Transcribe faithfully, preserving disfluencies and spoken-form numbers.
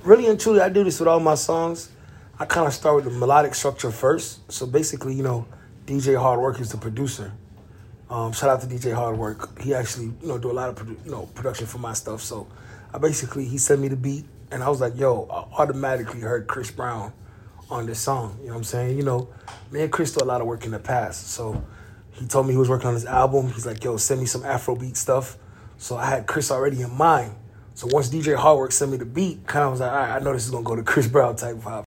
really and truly, I do this with all my songs. I kind of start with the melodic structure first. So basically, you know, D J Hardwork is the producer. Um, shout out to D J Hardwork. He actually, you know, do a lot of produ- you know production for my stuff. So I basically, he sent me the beat, and I was like, yo, I automatically heard Chris Brown on this song. You know what I'm saying? You know, me and Chris do a lot of work in the past. So he told me he was working on his album. He's like, yo, send me some Afrobeat stuff. So I had Chris already in mind. So once D J Hardwork sent me the beat, kind of was like, all right, I know this is going to go to Chris Brown type vibe.